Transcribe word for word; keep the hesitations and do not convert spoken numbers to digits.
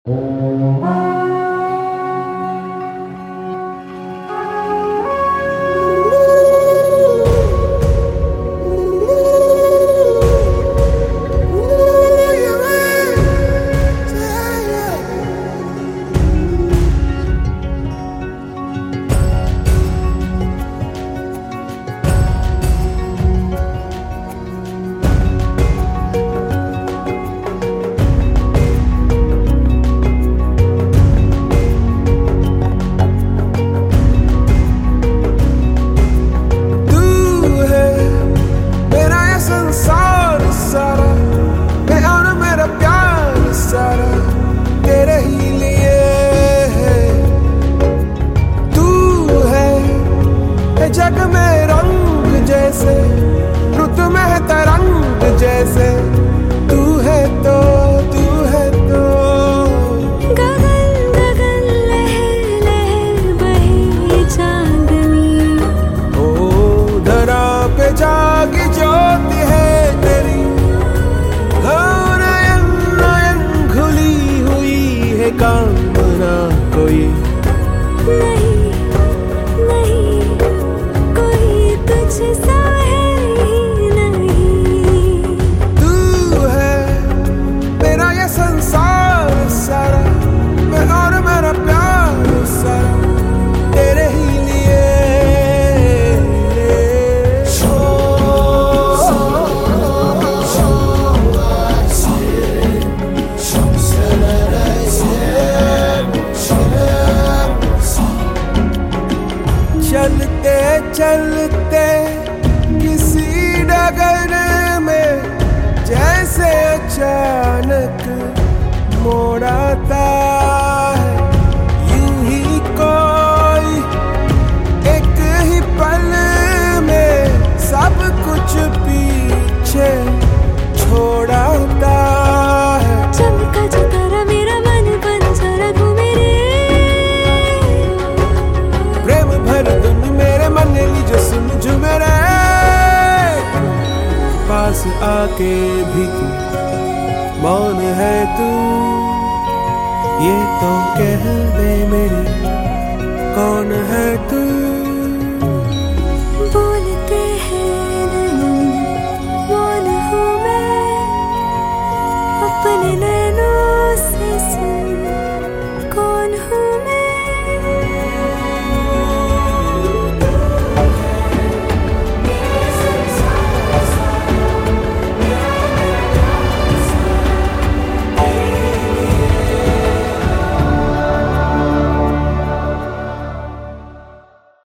जग में रंग जैसे रुत में तरंग जैसे तू है तो तू है तो गगन गगन लहर लहर बहे चांदनी ओ धरा पे जागी ज्योति है तेरी हो नयन नयन खुली हुई है कामना कोई नहीं चलते चलते किसी डगर में जैसे अचानक मोड़ आता है, यूं ही कोई एक ही पल में सब कुछ पीछे छोड़ता है। चमका जो तारा मेरा मन पंचर घूमे रे, प्रेम भर धुन मेरे मन लीजो सुन झूमे रे, पास आके भी तू मौन है तू, ये तो कह दे मेरी कौन है तू।